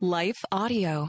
Life Audio.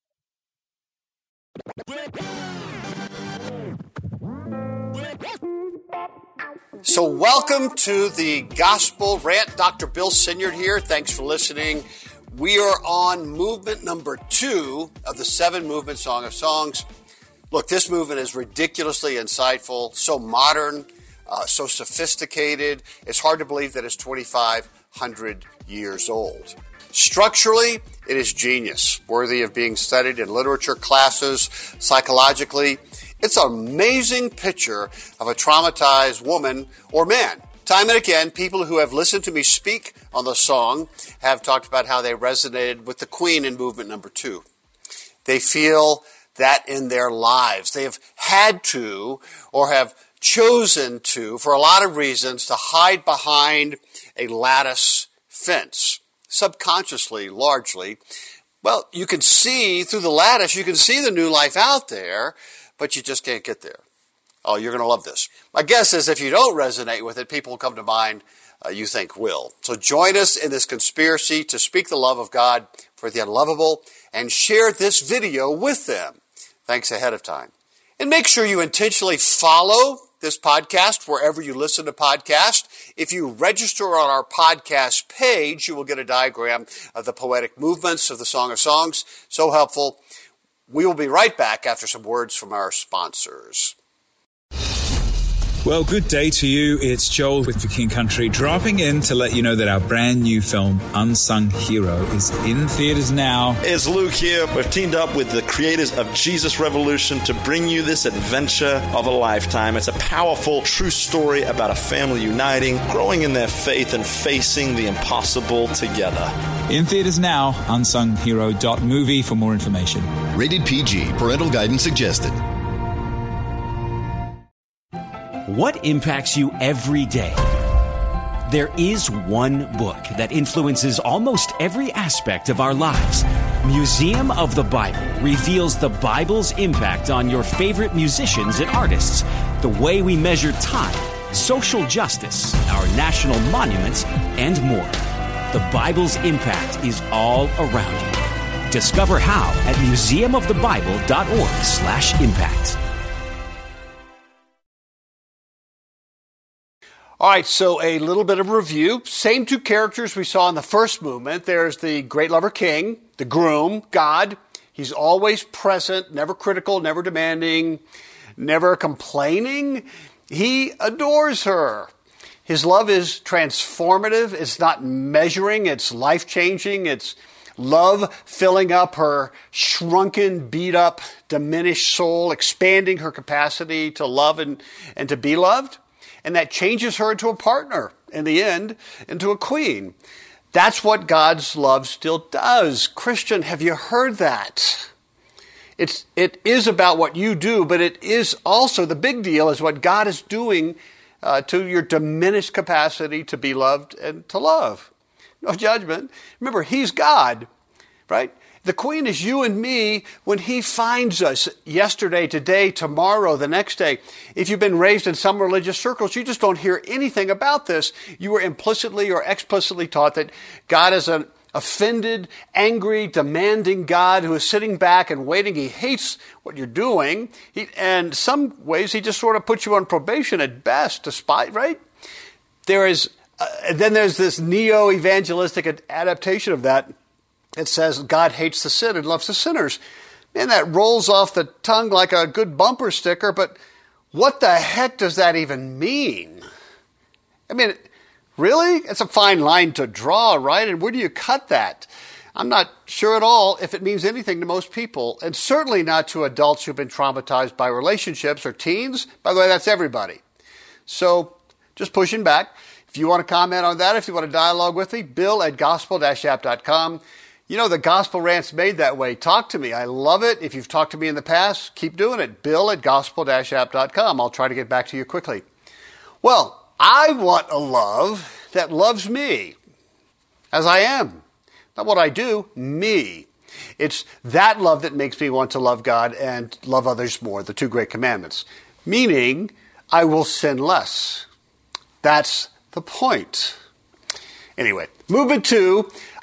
So welcome to the Gospel Rant. Dr. Bill Sinyard here. Thanks for listening. We are on movement number 2 of the 7-movement Song of Songs. Look, this movement is ridiculously insightful, so modern, so sophisticated. It's hard to believe that it's 2,500 years old. Structurally, it is genius, worthy of being studied in literature classes, psychologically. It's an amazing picture of a traumatized woman or man. Time and again, people who have listened to me speak on the song have talked about how they resonated with the Queen in movement number 2. They feel that in their lives. They have had to or have chosen to, for a lot of reasons, to hide behind a lattice fence. Subconsciously, largely. Well, you can see through the lattice, you can see the new life out there, but you just can't get there. Oh, you're going to love this. My guess is if you don't resonate with it, people will come to mind you think will. So join us in this conspiracy to speak the love of God for the unlovable and share this video with them. Thanks ahead of time. And make sure you intentionally follow this podcast wherever you listen to podcasts. If you register on our podcast page, you will get a diagram of the poetic movements of the Song of Songs. So helpful. We will be right back after some words from our sponsors. Well, good day to you. It's Joel with For King Country, dropping in to let you know that our brand new film, Unsung Hero, is in theaters now. It's Luke here. We've teamed up with the creators of Jesus Revolution to bring you this adventure of a lifetime. It's a powerful, true story about a family uniting, growing in their faith, and facing the impossible together. In theaters now, unsunghero.movie for more information. Rated PG. Parental guidance suggested. What impacts you every day? There is one book that influences almost every aspect of our lives. Museum of the Bible reveals the Bible's impact on your favorite musicians and artists, the way we measure time, social justice, our national monuments, and more. The Bible's impact is all around you. Discover how at museumofthebible.org/impact. All right, so a little bit of review. Same 2 characters we saw in the first movement. There's the great lover king, the groom, God. He's always present, never critical, never demanding, never complaining. He adores her. His love is transformative. It's not measuring. It's life-changing. It's love filling up her shrunken, beat-up, diminished soul, expanding her capacity to love and to be loved. And that changes her into a partner, in the end, into a queen. That's what God's love still does. Christian, have you heard that? It is about what you do, but it is also, the big deal is what God is doing to your diminished capacity to be loved and to love. No judgment. Remember, He's God, right? The queen is you and me when He finds us yesterday, today, tomorrow, the next day. If you've been raised in some religious circles, you just don't hear anything about this. You were implicitly or explicitly taught that God is an offended, angry, demanding God who is sitting back and waiting. He hates what you're doing. And some ways He just sort of puts you on probation at best, despite, right? Then there's this neo-evangelistic adaptation of that. It says God hates the sin and loves the sinners. Man, that rolls off the tongue like a good bumper sticker, but what the heck does that even mean? I mean, really? It's a fine line to draw, right? And where do you cut that? I'm not sure at all if it means anything to most people, and certainly not to adults who've been traumatized by relationships or teens. By the way, that's everybody. So just pushing back. If you want to comment on that, if you want to dialogue with me, bill@gospel-app.com. You know, the Gospel Rant's made that way. Talk to me. I love it. If you've talked to me in the past, keep doing it. bill@gospel-app.com. I'll try to get back to you quickly. Well, I want a love that loves me as I am. Not what I do, me. It's that love that makes me want to love God and love others more, the 2 great commandments. Meaning, I will sin less. That's the point. Anyway, movement 2.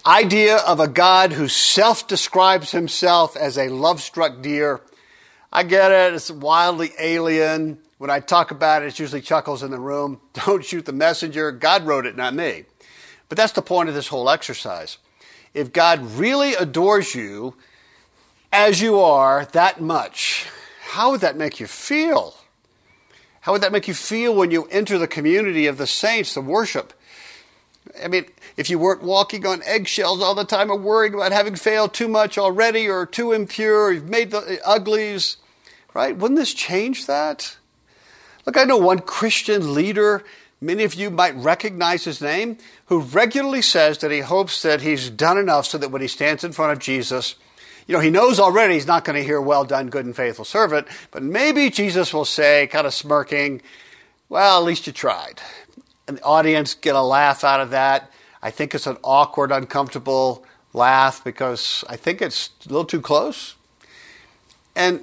idea of a God who self-describes himself as a love-struck deer. I get it. It's wildly alien. When I talk about it, it's usually chuckles in the room. Don't shoot the messenger. God wrote it, not me. But that's the point of this whole exercise. If God really adores you as you are that much, how would that make you feel? How would that make you feel when you enter the community of the saints, the worship? I mean, if you weren't walking on eggshells all the time or worrying about having failed too much already or too impure, you've made the uglies, right? Wouldn't this change that? Look, I know one Christian leader, many of you might recognize his name, who regularly says that he hopes that he's done enough so that when he stands in front of Jesus, he knows already he's not going to hear, well done, good and faithful servant, but maybe Jesus will say, kind of smirking, well, at least you tried. And the audience get a laugh out of that. I think it's an awkward, uncomfortable laugh because I think it's a little too close. And,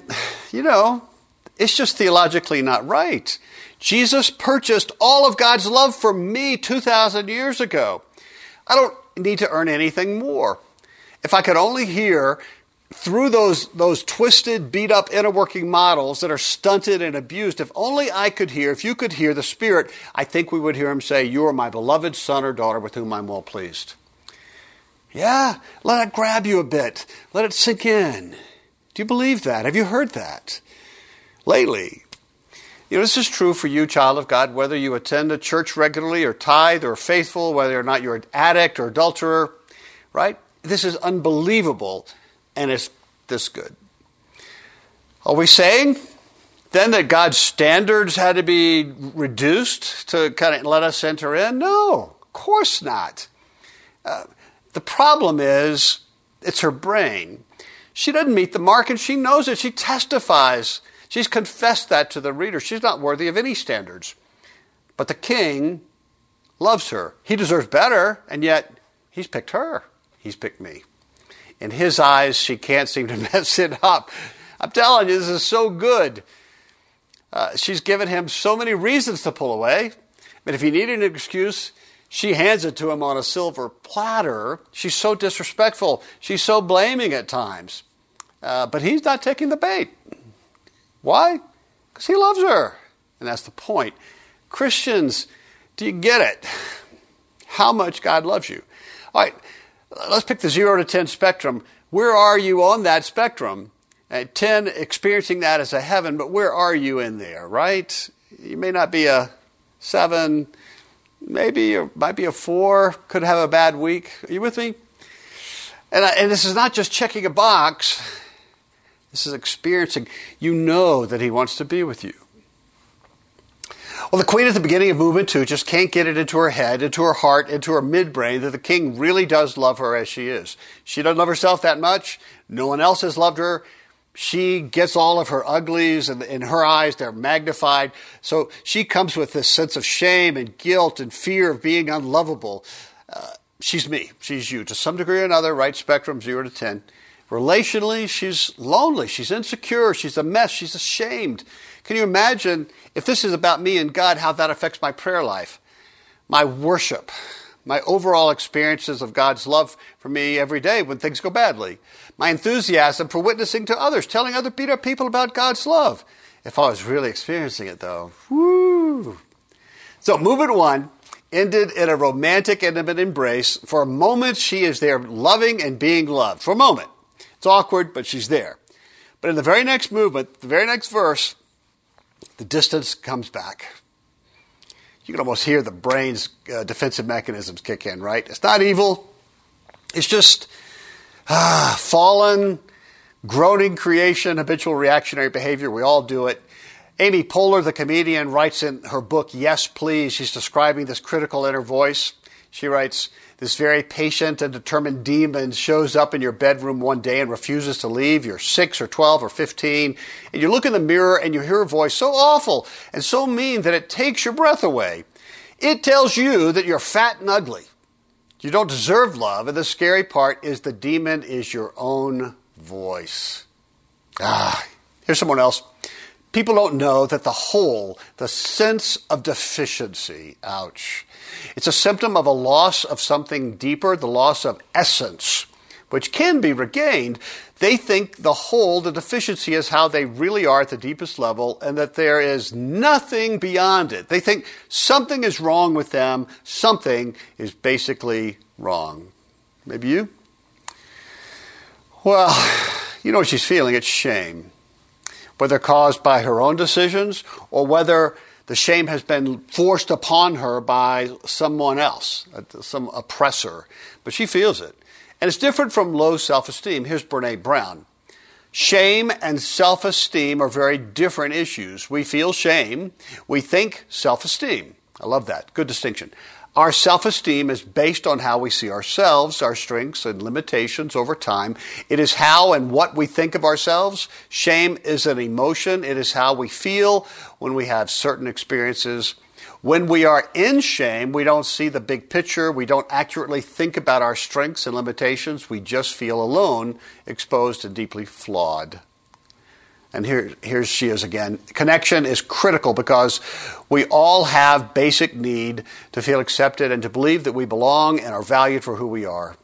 it's just theologically not right. Jesus purchased all of God's love for me 2,000 years ago. I don't need to earn anything more. If I could only hear through those twisted, beat-up inner working models that are stunted and abused, if only I could hear, if you could hear the Spirit, I think we would hear him say, you are my beloved son or daughter with whom I'm well pleased. Yeah, let it grab you a bit. Let it sink in. Do you believe that? Have you heard that? Lately, this is true for you, child of God, whether you attend a church regularly or tithe or faithful, whether or not you're an addict or adulterer, right? This is unbelievable. And it's this good. Are we saying then that God's standards had to be reduced to kind of let us enter in? No, of course not. The problem is it's her brain. She doesn't meet the mark and she knows it. She testifies. She's confessed that to the reader. She's not worthy of any standards. But the king loves her. He deserves better, and yet he's picked her. He's picked me. In his eyes, she can't seem to mess it up. I'm telling you, this is so good. She's given him so many reasons to pull away. But if he needed an excuse, she hands it to him on a silver platter. She's so disrespectful. She's so blaming at times. But he's not taking the bait. Why? Because he loves her. And that's the point. Christians, do you get it? How much God loves you. All right. Let's pick the 0 to 10 spectrum. Where are you on that spectrum? 10, experiencing that as a heaven, but where are you in there, right? You may not be a 7, maybe you might be a 4, could have a bad week. Are you with me? And this is not just checking a box. This is experiencing. You know that he wants to be with you. Well, the queen at the beginning of movement 2 just can't get it into her head, into her heart, into her midbrain that the king really does love her as she is. She doesn't love herself that much. No one else has loved her. She gets all of her uglies, and in her eyes, they're magnified. So she comes with this sense of shame and guilt and fear of being unlovable. She's me. She's you. To some degree or another, right spectrum, 0 to 10. Relationally, she's lonely. She's insecure. She's a mess. She's ashamed. Can you imagine, if this is about me and God, how that affects my prayer life, my worship, my overall experiences of God's love for me every day when things go badly, my enthusiasm for witnessing to others, telling other beat-up people about God's love. If I was really experiencing it, though, woo! So movement 1 ended in a romantic, intimate embrace. For a moment, she is there loving and being loved. For a moment. It's awkward, but she's there. But in the very next movement, the very next verse, the distance comes back. You can almost hear the brain's defensive mechanisms kick in, right? It's not evil. It's just fallen, groaning creation, habitual reactionary behavior. We all do it. Amy Poehler, the comedian, writes in her book, Yes, Please. She's describing this critical inner voice. She writes, this very patient and determined demon shows up in your bedroom one day and refuses to leave. You're 6 or 12 or 15, and you look in the mirror and you hear a voice so awful and so mean that it takes your breath away. It tells you that you're fat and ugly. You don't deserve love, and the scary part is the demon is your own voice. Here's someone else. People don't know that the hole, the sense of deficiency, ouch, it's a symptom of a loss of something deeper, the loss of essence, which can be regained. They think the hole, the deficiency, is how they really are at the deepest level, and that there is nothing beyond it. They think something is wrong with them. Something is basically wrong. Maybe you? Well, you know what she's feeling. It's shame. Whether caused by her own decisions or whether the shame has been forced upon her by someone else, some oppressor. But she feels it. And it's different from low self-esteem. Here's Brene Brown. Shame and self-esteem are very different issues. We feel shame. We think self-esteem. I love that. Good distinction. Our self-esteem is based on how we see ourselves, our strengths and limitations over time. It is how and what we think of ourselves. Shame is an emotion. It is how we feel when we have certain experiences. When we are in shame, we don't see the big picture. We don't accurately think about our strengths and limitations. We just feel alone, exposed, and deeply flawed. And here she is again. Connection is critical because we all have basic need to feel accepted and to believe that we belong and are valued for who we are.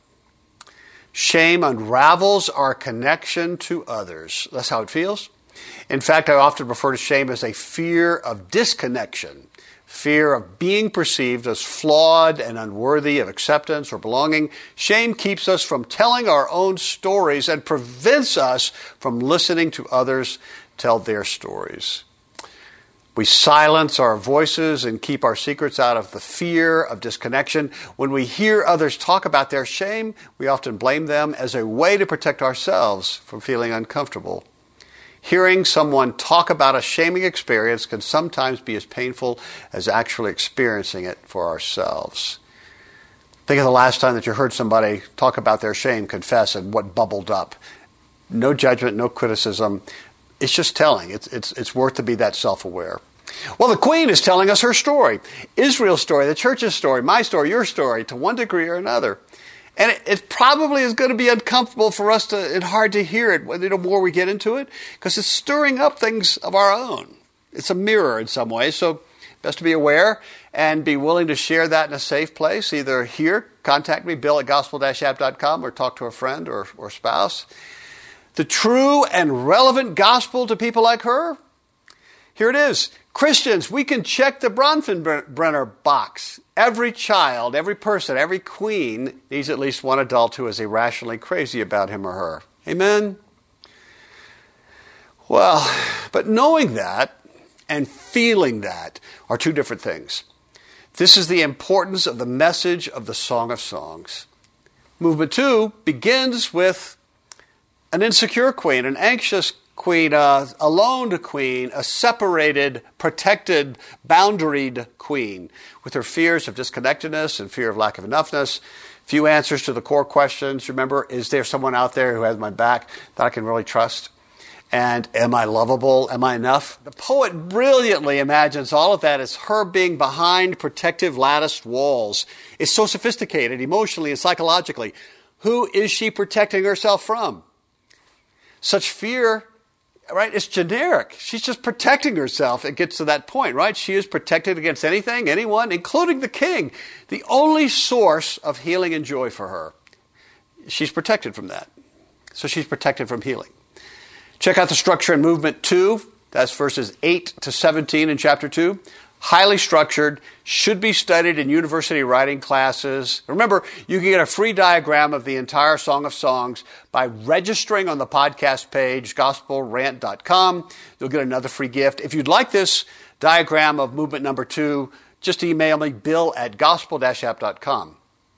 Shame unravels our connection to others. That's how it feels. In fact, I often refer to shame as a fear of disconnection. Fear of being perceived as flawed and unworthy of acceptance or belonging. Shame keeps us from telling our own stories and prevents us from listening to others tell their stories. We silence our voices and keep our secrets out of the fear of disconnection. When we hear others talk about their shame, we often blame them as a way to protect ourselves from feeling uncomfortable. Hearing someone talk about a shaming experience can sometimes be as painful as actually experiencing it for ourselves. Think of the last time that you heard somebody talk about their shame, confess, and what bubbled up. No judgment, no criticism. It's just telling. It's worth to be that self-aware. Well, the Queen is telling us her story. Israel's story, the church's story, my story, your story, to one degree or another. And it probably is going to be uncomfortable for us and hard to hear it the more we get into it, because it's stirring up things of our own. It's a mirror in some ways, so best to be aware and be willing to share that in a safe place. Either here, contact me, bill@gospel-app.com, or talk to a friend or spouse. The true and relevant gospel to people like her? Here it is. Christians, we can check the Bronfenbrenner box. Every child, every person, every queen needs at least one adult who is irrationally crazy about him or her. Amen? Well, but knowing that and feeling that are two different things. This is the importance of the message of the Song of Songs. Movement 2 begins with an insecure queen, an anxious queen, a lone queen, a separated, protected, boundaried queen with her fears of disconnectedness and fear of lack of enoughness. Few answers to the core questions. Remember, is there someone out there who has my back that I can really trust? And am I lovable? Am I enough? The poet brilliantly imagines all of that as her being behind protective latticed walls. It's so sophisticated emotionally and psychologically. Who is she protecting herself from? Such fear, right? It's generic. She's just protecting herself. It gets to that point, right? She is protected against anything, anyone, including the king, the only source of healing and joy for her. She's protected from that. So she's protected from healing. Check out the structure in Movement 2. That's verses 8 to 17 in Chapter 2. Highly structured, should be studied in university writing classes. Remember, you can get a free diagram of the entire Song of Songs by registering on the podcast page, gospelrant.com. You'll get another free gift. If you'd like this diagram of movement number 2, just email me, bill@gospel-app.com.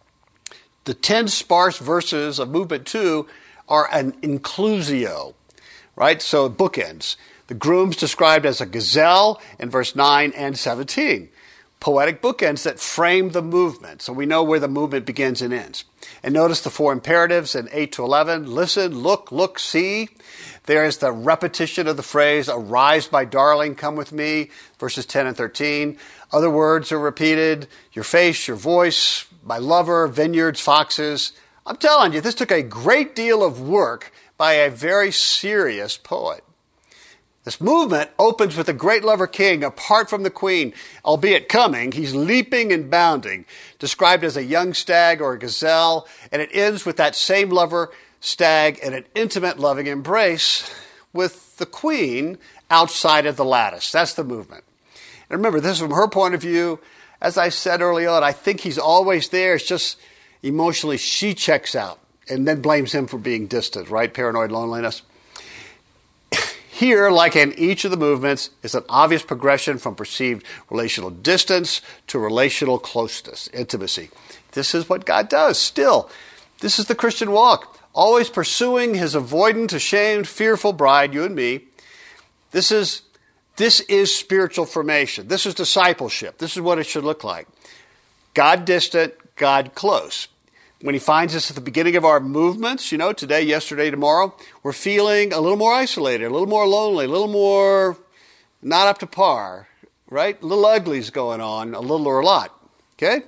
The 10 sparse verses of movement 2 are an inclusio, right? So bookends. The groom's described as a gazelle in verse 9 and 17. Poetic bookends that frame the movement, so we know where the movement begins and ends. And notice the 4 imperatives in 8 to 11. Listen, look, see. There is the repetition of the phrase, arise, my darling, come with me, verses 10 and 13. Other words are repeated, your face, your voice, my lover, vineyards, foxes. I'm telling you, this took a great deal of work by a very serious poet. This movement opens with the great lover king apart from the queen, albeit coming. He's leaping and bounding, described as a young stag or a gazelle, and it ends with that same lover stag in an intimate loving embrace with the queen outside of the lattice. That's the movement. And remember, this is from her point of view. As I said early on, I think he's always there. It's just emotionally she checks out and then blames him for being distant, right? Paranoid loneliness. Here, like in each of the movements, is an obvious progression from perceived relational distance to relational closeness, intimacy. This is what God does still. This is the Christian walk, always pursuing his avoidant, ashamed, fearful bride, you and me. This is spiritual formation. This is discipleship. This is what it should look like. God distant, God close. When he finds us at the beginning of our movements, today, yesterday, tomorrow, we're feeling a little more isolated, a little more lonely, a little more not up to par, right? A little ugly's going on, a little or a lot, okay?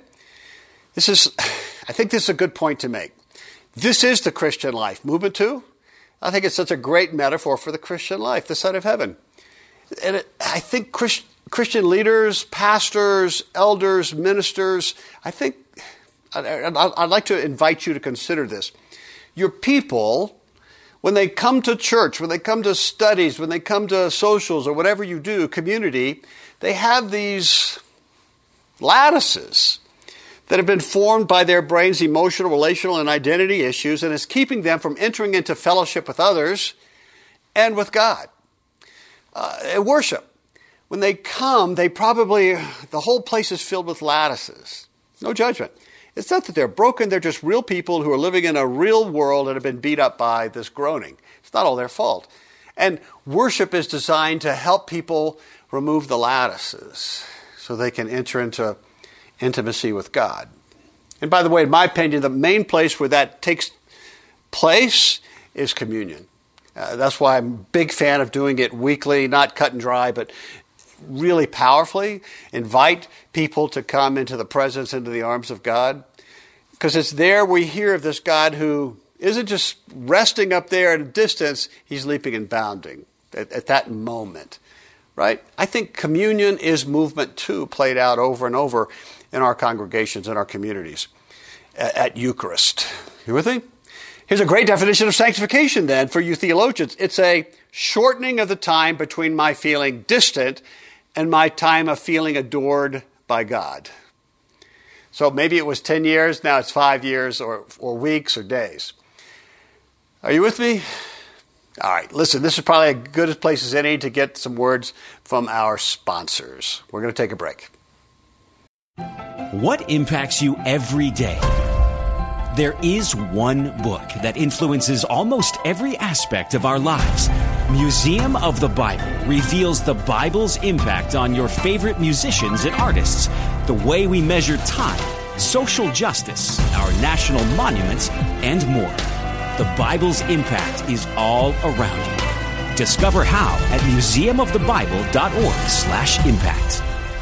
I think this is a good point to make. This is the Christian life. Movement 2, I think it's such a great metaphor for the Christian life, the side of heaven. And I think Christian leaders, pastors, elders, ministers, I'd like to invite you to consider this. Your people, when they come to church, when they come to studies, when they come to socials or whatever you do, community, they have these lattices that have been formed by their brain's emotional, relational, and identity issues, and is keeping them from entering into fellowship with others and with God. Worship. When they come, the whole place is filled with lattices. No judgment. It's not that they're broken, they're just real people who are living in a real world and have been beat up by this groaning. It's not all their fault. And worship is designed to help people remove the lattices so they can enter into intimacy with God. And by the way, in my opinion, the main place where that takes place is communion. That's why I'm a big fan of doing it weekly, not cut and dry, but really powerfully invite people to come into the presence, into the arms of God. Because it's there we hear of this God who isn't just resting up there at a distance, he's leaping and bounding at that moment, right? I think communion is movement 2 played out over and over in our congregations, in our communities, at Eucharist. You with me? Here's a great definition of sanctification then for you theologians. It's a shortening of the time between my feeling distant and my time of feeling adored by God. So maybe it was 10 years, now it's 5 years or weeks or days. Are you with me? All right, listen, this is probably as good a place as any to get some words from our sponsors. We're going to take a break. What impacts you every day? There is one book that influences almost every aspect of our lives. Museum of the Bible reveals the Bible's impact on your favorite musicians and artists, the way we measure time, social justice, our national monuments, and more. The Bible's impact is all around you. Discover how at museumofthebible.org/impact.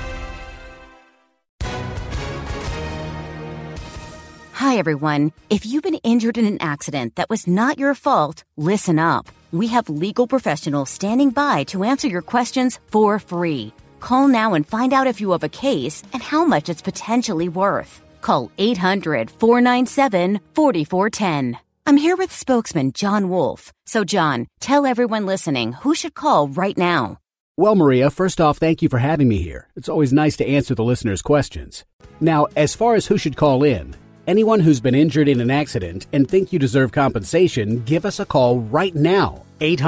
Hi, everyone. If you've been injured in an accident that was not your fault, listen up. We have legal professionals standing by to answer your questions for free. Call now and find out if you have a case and how much it's potentially worth. Call 800-497-4410. I'm here with spokesman John Wolf. So, John, tell everyone listening who should call right now. Well, Maria, first off, thank you for having me here. It's always nice to answer the listeners' questions. Now, as far as who should call in, anyone who's been injured in an accident and think you deserve compensation, give us a call right now.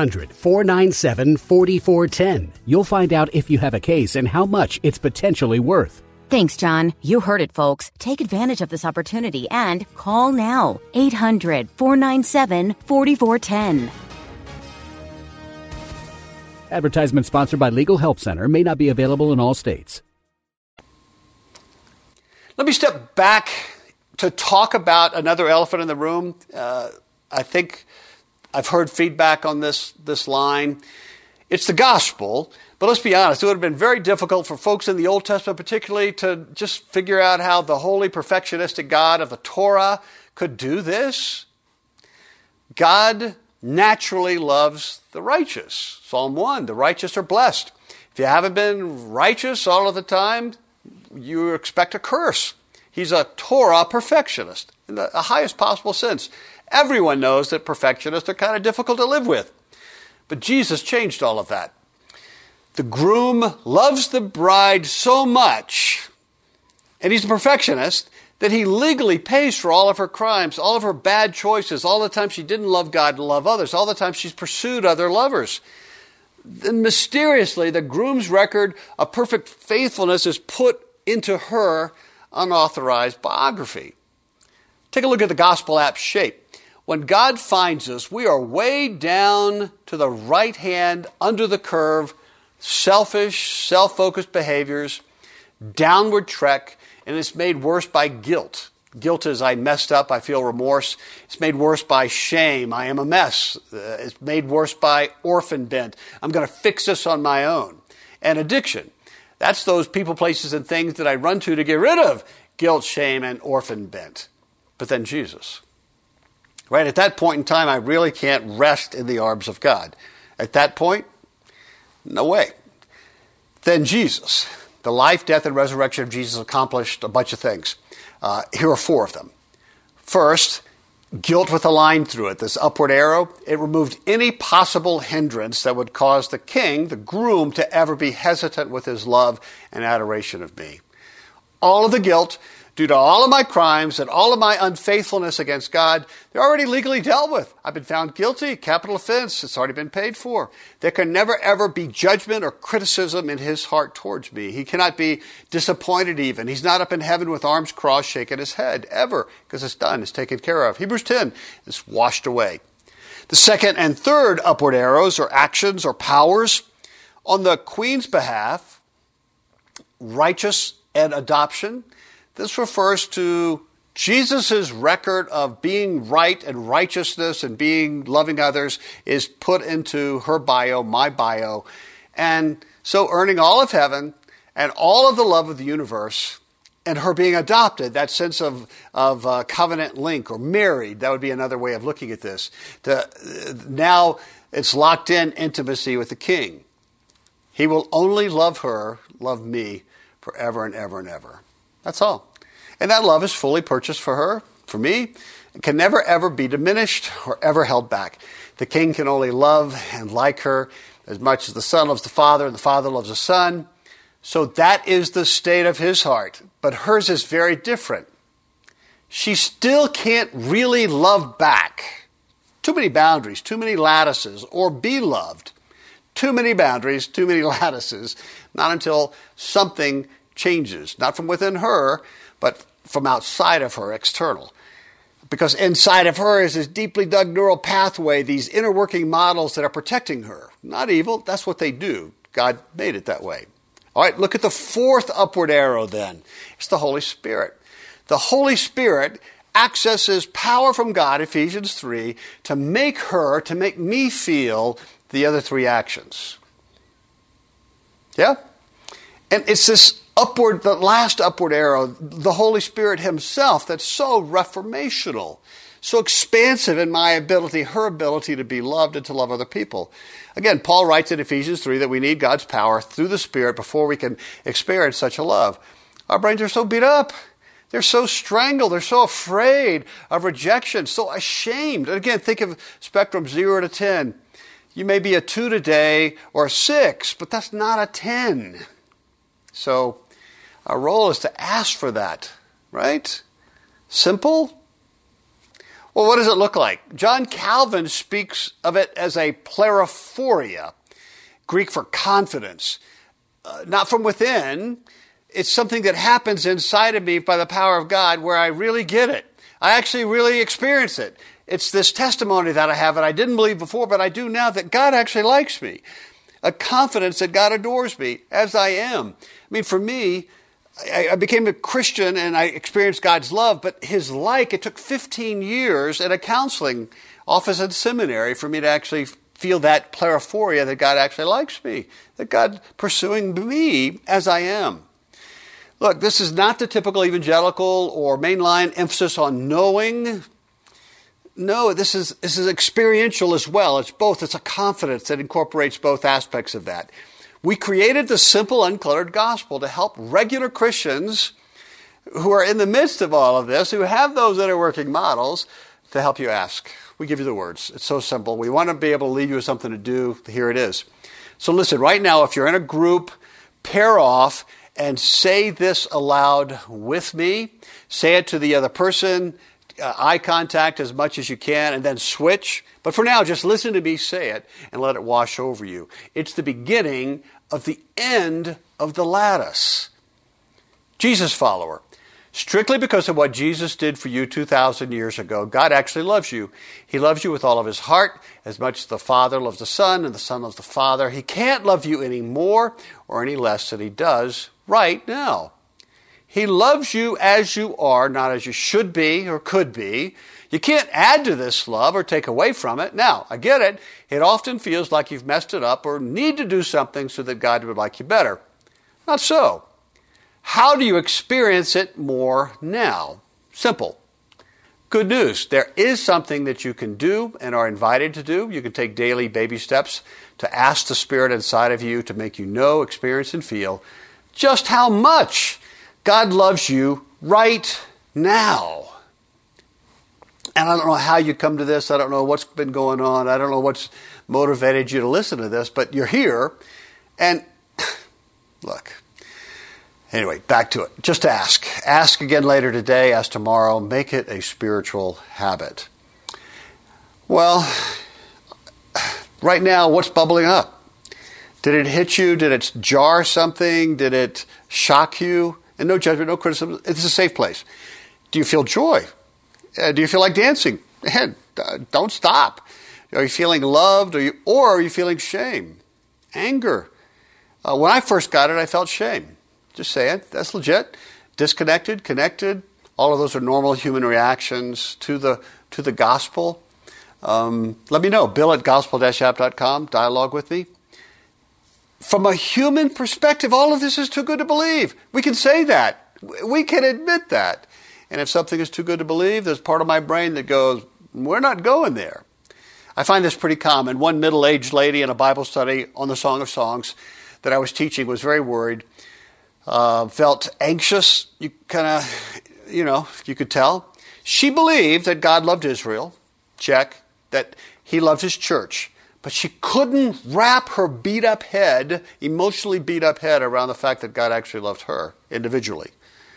800-497-4410. You'll find out if you have a case and how much it's potentially worth. Thanks, John. You heard it, folks. Take advantage of this opportunity and call now. 800-497-4410. Advertisement sponsored by Legal Help Center. May not be available in all states. Let me step back to talk about another elephant in the room. I think I've heard feedback on this line. It's the gospel, but let's be honest, it would have been very difficult for folks in the Old Testament particularly to just figure out how the holy perfectionistic God of the Torah could do this. God naturally loves the righteous. Psalm 1, the righteous are blessed. If you haven't been righteous all of the time, you expect a curse. He's a Torah perfectionist in the highest possible sense. Everyone knows that perfectionists are kind of difficult to live with. But Jesus changed all of that. The groom loves the bride so much, and he's a perfectionist, that he legally pays for all of her crimes, all of her bad choices, all the time she didn't love God and love others, all the time she's pursued other lovers. And mysteriously, the groom's record of perfect faithfulness is put into her unauthorized biography. Take a look at the gospel app shape. When God finds us, we are way down to the right hand, under the curve, selfish, self-focused behaviors, downward trek, and it's made worse by guilt. Guilt is I messed up, I feel remorse. It's made worse by shame, I am a mess. It's made worse by orphan bent. I'm going to fix this on my own. And addiction. That's those people, places, and things that I run to get rid of guilt, shame, and orphan bent. But then Jesus. Right? At that point in time, I really can't rest in the arms of God. At that point, no way. Then Jesus. The life, death, and resurrection of Jesus accomplished a bunch of things. Here are 4 of them. First, guilt with a line through it, this upward arrow. It removed any possible hindrance that would cause the king, the groom, to ever be hesitant with his love and adoration of me. All of the guilt due to all of my crimes and all of my unfaithfulness against God, they're already legally dealt with. I've been found guilty, capital offense, it's already been paid for. There can never ever be judgment or criticism in his heart towards me. He cannot be disappointed even. He's not up in heaven with arms crossed, shaking his head, ever, because it's done, it's taken care of. Hebrews 10 is washed away. The second and third upward arrows or actions or powers on the queen's behalf, righteous and adoption. This refers to Jesus' record of being right and righteousness and being loving others is put into her bio, my bio, and so earning all of heaven and all of the love of the universe, and her being adopted, that sense of covenant link or married, that would be another way of looking at this. Now it's locked in intimacy with the king. He will only love her, love me, forever and ever and ever. That's all. And that love is fully purchased for her, for me. It can never ever be diminished or ever held back. The king can only love and like her as much as the son loves the father and the father loves the son. So that is the state of his heart. But hers is very different. She still can't really love back. Too many boundaries, too many lattices, or be loved. Too many boundaries, too many lattices. Not until something changes, not from within her, but from outside of her, external. Because inside of her is this deeply dug neural pathway, these inner working models that are protecting her. Not evil, that's what they do. God made it that way. All right, look at the 4th upward arrow then. It's the Holy Spirit. The Holy Spirit accesses power from God, Ephesians 3, to make me feel the other 3 actions. Yeah? And it's this upward, the last upward arrow, the Holy Spirit himself, that's so reformational, so expansive in my ability, her ability to be loved and to love other people. Again, Paul writes in Ephesians 3 that we need God's power through the Spirit before we can experience such a love. Our brains are so beat up. They're so strangled. They're so afraid of rejection, so ashamed. And again, think of spectrum 0 to 10. You may be a 2 today or a 6, but that's not a 10. So our role is to ask for that, right? Simple? Well, what does it look like? John Calvin speaks of it as a pleraphoria, Greek for confidence. Not from within. It's something that happens inside of me by the power of God where I really get it. I actually really experience it. It's this testimony that I have that I didn't believe before, but I do now, that God actually likes me. A confidence that God adores me as I am. I mean, for me, I became a Christian and I experienced God's love, but his it took 15 years at a counseling office and seminary for me to actually feel that pleraphoria that God actually likes me, that God pursuing me as I am. Look, this is not the typical evangelical or mainline emphasis on knowing. no, this is experiential as well. It's both. It's a confidence that incorporates both aspects of that. We created the simple, uncluttered gospel to help regular Christians who are in the midst of all of this, who have those inner working models, to help you ask. We give you the words. It's so simple. We want to be able to leave you with something to do. Here it is. So listen, right now, if you're in a group, pair off and say this aloud with me. Say it to the other person, eye contact as much as you can, and then switch. But for now, just listen to me say it and let it wash over you. It's the beginning of the end of the lattice. Jesus follower. Strictly because of what Jesus did for you 2,000 years ago, God actually loves you. He loves you with all of his heart, as much as the Father loves the Son and the Son loves the Father. He can't love you any more or any less than he does right now. He loves you as you are, not as you should be or could be. You can't add to this love or take away from it. Now, I get it. It often feels like you've messed it up or need to do something so that God would like you better. Not so. How do you experience it more now? Simple. Good news. There is something that you can do and are invited to do. You can take daily baby steps to ask the Spirit inside of you to make you know, experience, and feel just how much God loves you right now. And I don't know how you come to this. I don't know what's been going on. I don't know what's motivated you to listen to this, but you're here. And look. Anyway, back to it. Just ask. Ask again later today, ask tomorrow. Make it a spiritual habit. Well, right now, what's bubbling up? Did it hit you? Did it jar something? Did it shock you? And no judgment, no criticism. It's a safe place. Do you feel joy? Do you feel like dancing? Man, don't stop. Are you feeling loved? Or are you feeling shame? Anger? When I first got it, I felt shame. Just say it. That's legit. Disconnected, connected. All of those are normal human reactions to the gospel. Let me know. Bill at gospel-app.com. Dialogue with me. From a human perspective, all of this is too good to believe. We can say that. We can admit that. And if something is too good to believe, there's part of my brain that goes, we're not going there. I find this pretty common. One middle-aged lady in a Bible study on the Song of Songs that I was teaching was very worried. Felt anxious, you could tell. She believed that God loved Israel, check, that he loved his church, but she couldn't wrap her emotionally beat up head around the fact that God actually loved her individually.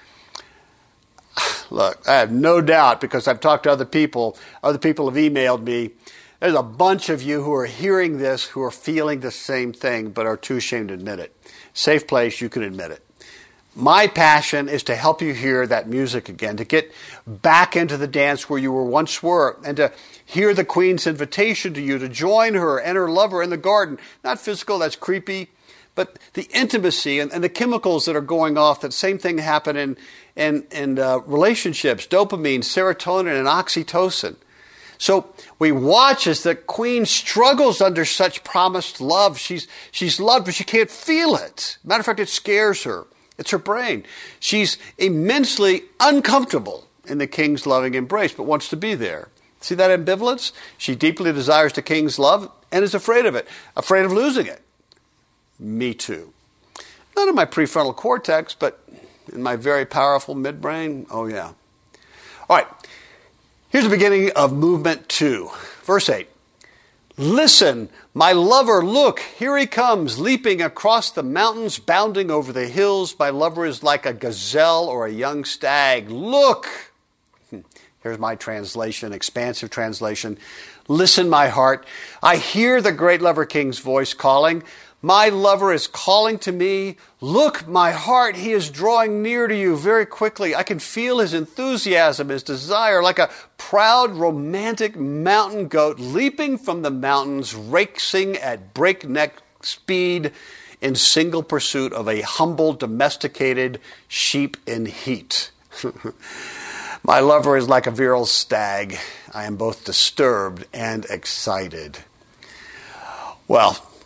Look, I have no doubt, because I've talked to other people have emailed me, there's a bunch of you who are hearing this, who are feeling the same thing, but are too ashamed to admit it. Safe place, you can admit it. My passion is to help you hear that music again, to get back into the dance where you once were, and to hear the Queen's invitation to you to join her and her lover in the garden. Not physical, that's creepy, but the intimacy and the chemicals that are going off. That same thing happen in relationships, dopamine, serotonin, and oxytocin. So we watch as the Queen struggles under such promised love. She's loved, but she can't feel it. Matter of fact, it scares her. It's her brain. She's immensely uncomfortable in the King's loving embrace, but wants to be there. See that ambivalence? She deeply desires the King's love and is afraid of it, afraid of losing it. Me too. Not in my prefrontal cortex, but in my very powerful midbrain. Oh, yeah. All right. Here's the beginning of movement 2. Verse 8. Listen, my lover, look, here he comes, leaping across the mountains, bounding over the hills. My lover is like a gazelle or a young stag. Look. Here's my translation, expansive translation. Listen, my heart. I hear the great lover King's voice calling. My lover is calling to me. Look, my heart, he is drawing near to you very quickly. I can feel his enthusiasm, his desire, like a proud, romantic mountain goat leaping from the mountains, racing at breakneck speed in single pursuit of a humble, domesticated sheep in heat. My lover is like a virile stag. I am both disturbed and excited. Well,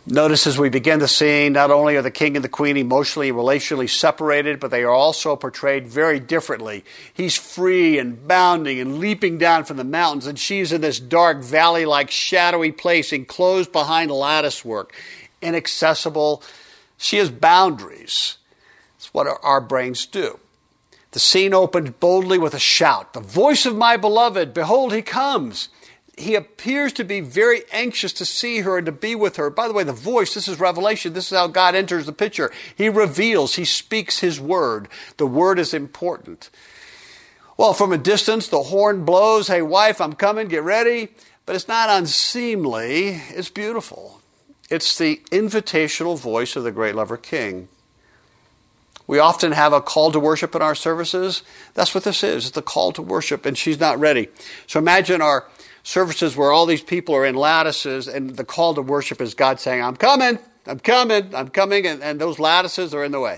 Notice as we begin the scene, not only are the king and the queen emotionally and relationally separated, but they are also portrayed very differently. He's free and bounding and leaping down from the mountains, and she's in this dark valley-like shadowy place enclosed behind lattice work, inaccessible. She has boundaries. It's what our brains do. The scene opened boldly with a shout. The voice of my beloved, behold, he comes. He appears to be very anxious to see her and to be with her. By the way, the voice, this is Revelation. This is how God enters the picture. He reveals, he speaks his word. The word is important. Well, from a distance, the horn blows. Hey, wife, I'm coming. Get ready. But it's not unseemly. It's beautiful. It's the invitational voice of the great lover king. We often have a call to worship in our services. That's what this is. It's the call to worship, and she's not ready. So imagine our services where all these people are in lattices, and the call to worship is God saying, I'm coming, I'm coming, I'm coming, and those lattices are in the way.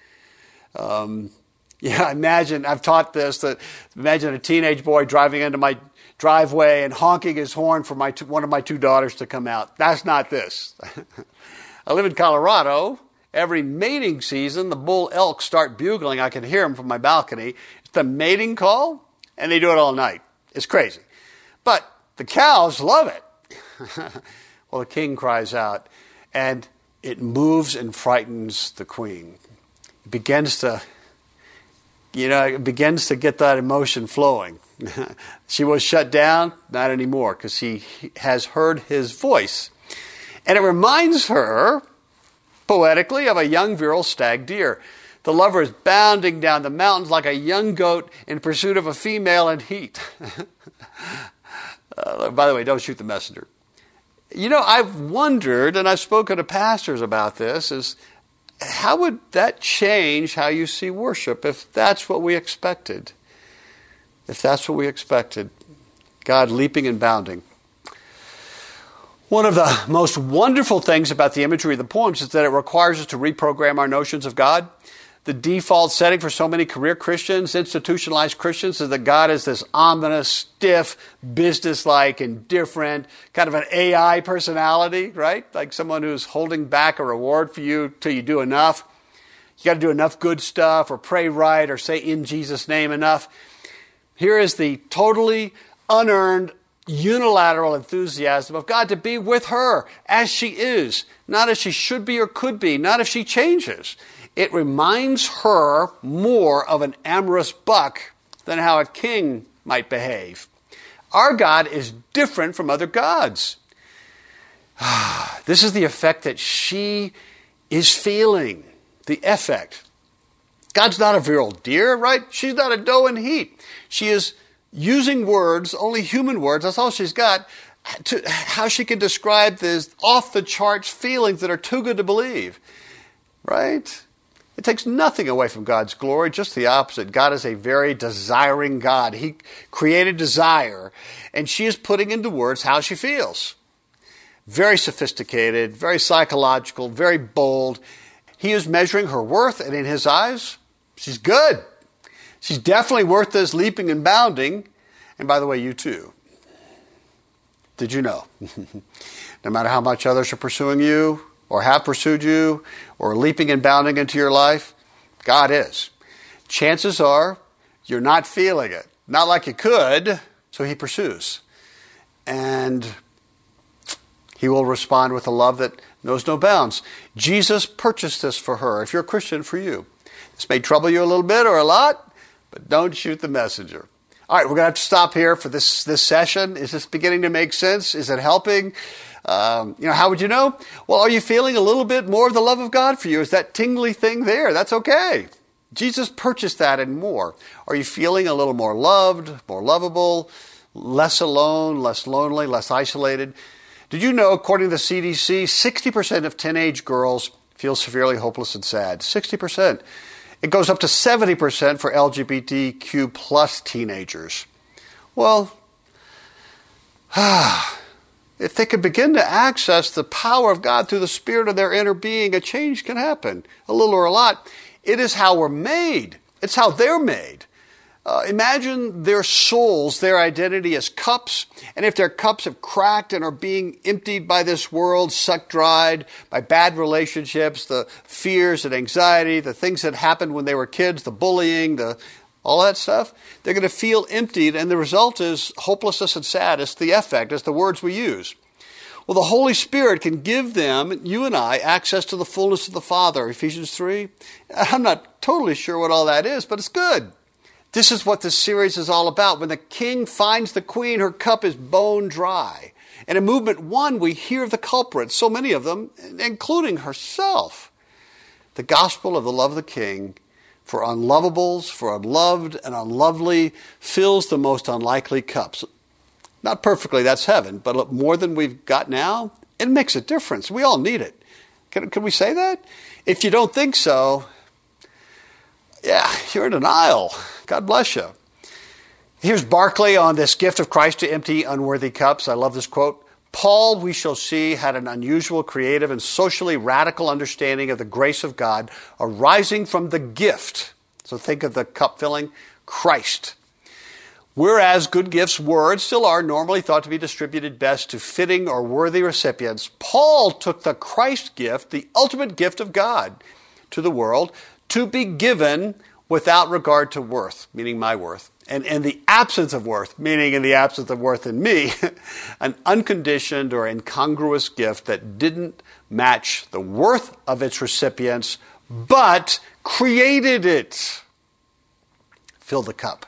Imagine, I've taught this, that imagine a teenage boy driving into my driveway and honking his horn for one of my two daughters to come out. That's not this. I live in Colorado. Every mating season, the bull elk start bugling. I can hear them from my balcony. It's the mating call, and they do it all night. It's crazy. But the cows love it. Well, the king cries out, and it moves and frightens the queen. It begins to get that emotion flowing. She was shut down, not anymore, because she has heard his voice. And it reminds her, poetically, of a young virile stag deer. The lover is bounding down the mountains like a young goat in pursuit of a female in heat. By the way, don't shoot the messenger. I've wondered, and I've spoken to pastors about this, is how would that change how you see worship if that's what we expected? If that's what we expected. God leaping and bounding. One of the most wonderful things about the imagery of the poems is that it requires us to reprogram our notions of God. The default setting for so many career Christians, institutionalized Christians, is that God is this ominous, stiff, businesslike, indifferent, kind of an AI personality, right? Like someone who's holding back a reward for you till you do enough. You got to do enough good stuff, or pray right, or say in Jesus' name enough. Here is the totally unearned, unilateral enthusiasm of God to be with her as she is, not as she should be or could be, not if she changes. It reminds her more of an amorous buck than how a king might behave. Our God is different from other gods. This is the effect that she is feeling. The effect. God's not a virile deer, right? She's not a doe in heat. She is using words, only human words, that's all she's got, to how she can describe these off-the-charts feelings that are too good to believe. Right? It takes nothing away from God's glory, just the opposite. God is a very desiring God. He created desire, and she is putting into words how she feels. Very sophisticated, very psychological, very bold. He is measuring her worth, and in his eyes, she's good. She's definitely worth this leaping and bounding. And by the way, you too. Did you know? No matter how much others are pursuing you, or have pursued you, or leaping and bounding into your life, God is. Chances are you're not feeling it. Not like you could, so he pursues. And he will respond with a love that knows no bounds. Jesus purchased this for her. If you're a Christian, for you. This may trouble you a little bit or a lot, but don't shoot the messenger. All right, we're going to have to stop here for this session. Is this beginning to make sense? Is it helping? How would you know? Well, are you feeling a little bit more of the love of God for you? Is that tingly thing there? That's okay. Jesus purchased that and more. Are you feeling a little more loved, more lovable, less alone, less lonely, less isolated? Did you know, according to the CDC, 60% of teenage girls feel severely hopeless and sad? 60%. It goes up to 70% for LGBTQ plus teenagers. Well, if they could begin to access the power of God through the Spirit of their inner being, a change can happen, a little or a lot. It is how we're made. It's how they're made. Imagine their souls, their identity as cups, and if their cups have cracked and are being emptied by this world, sucked dried by bad relationships, the fears and anxiety, the things that happened when they were kids, the bullying, all that stuff, they're going to feel emptied, and the result is hopelessness and sad. It's the effect, it's the words we use. Well, the Holy Spirit can give them, you and I, access to the fullness of the Father, Ephesians 3. I'm not totally sure what all that is, but it's good. This is what this series is all about. When the king finds the queen, her cup is bone dry. And in movement 1, we hear of the culprits, so many of them, including herself. The gospel of the love of the king for unlovables, for unloved and unlovely, fills the most unlikely cups. Not perfectly, that's heaven, but more than we've got now, it makes a difference. We all need it. Can we say that? If you don't think so, yeah, you're in denial. God bless you. Here's Barclay on this gift of Christ to empty unworthy cups. I love this quote. Paul, we shall see, had an unusual, creative, and socially radical understanding of the grace of God arising from the gift. So think of the cup filling, Christ. Whereas good gifts were and still are normally thought to be distributed best to fitting or worthy recipients, Paul took the Christ gift, the ultimate gift of God, to the world to be given without regard to worth, meaning my worth, and in the absence of worth, meaning in the absence of worth in me, an unconditioned or incongruous gift that didn't match the worth of its recipients, but created it. Fill the cup.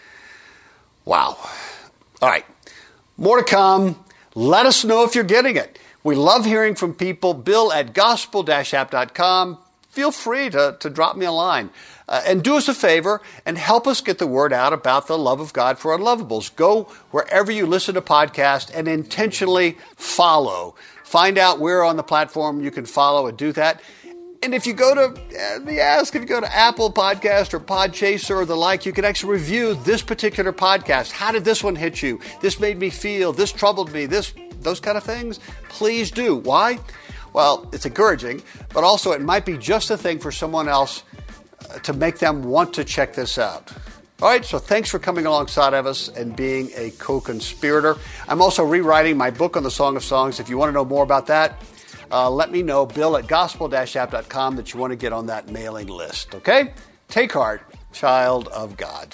Wow. All right. More to come. Let us know if you're getting it. We love hearing from people. Bill at gospel-app.com. Feel free to drop me a line. And do us a favor and help us get the word out about the love of God for unlovables. Go wherever you listen to podcasts and intentionally follow. Find out where on the platform you can follow and do that. And if you go to, if you go to Apple Podcast or Podchaser or the like, you can actually review this particular podcast. How did this one hit you? This made me feel, this troubled me, those kind of things. Please do. Why? Well, it's encouraging, but also it might be just a thing for someone else to make them want to check this out. All right, so thanks for coming alongside of us and being a co-conspirator. I'm also rewriting my book on the Song of Songs. If you want to know more about that, let me know, Bill at gospel-app.com, that you want to get on that mailing list, okay? Take heart, child of God.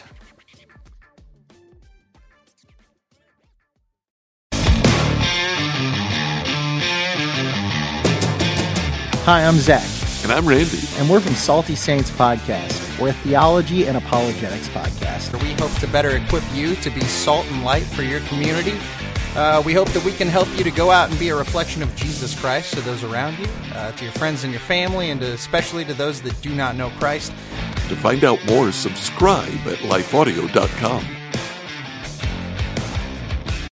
Hi, I'm Zach. And I'm Randy. And we're from Salty Saints Podcast. We're a theology and apologetics podcast. We hope to better equip you to be salt and light for your community. We hope that we can help you to go out and be a reflection of Jesus Christ to those around you, to your friends and your family, and especially to those that do not know Christ. To find out more, subscribe at lifeaudio.com.